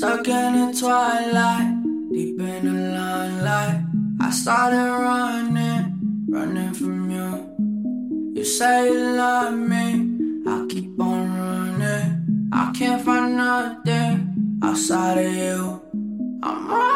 Stuck in the twilight, deep in the limelight. I started running from you. You say you love me, I keep on running. I can't find nothing outside of you. I'm running.